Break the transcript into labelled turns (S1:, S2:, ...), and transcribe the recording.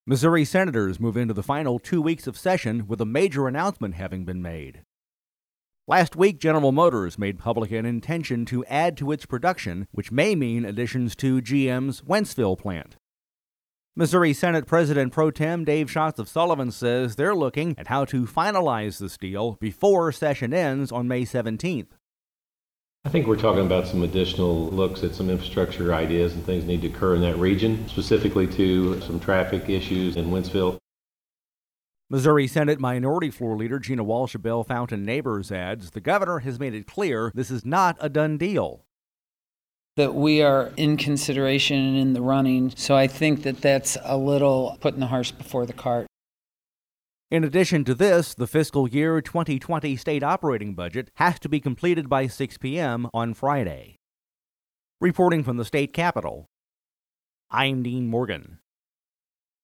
S1: Missouri senators move into the final 2 weeks of session with a major announcement having been made. Last week, General Motors made public an intention to add to its production, which may mean additions to GM's Wentzville plant. Missouri Senate President Pro Tem Dave Schatz of Sullivan says they're looking at how to finalize this deal before session ends on May 17th.
S2: I think we're talking about some additional looks at some infrastructure ideas and things need to occur in that region, specifically to some traffic issues in Wentzville.
S1: Missouri Senate Minority Floor Leader Gina Walsh of Bell Fountain Neighbors adds the governor has made it clear this is not a done deal.
S3: That we are in consideration and in the running, so I think that that's a little putting the horse before the cart.
S1: In addition to this, the fiscal year 2020 state operating budget has to be completed by 6 p.m. on Friday. Reporting from the state capitol, I'm Dean Morgan.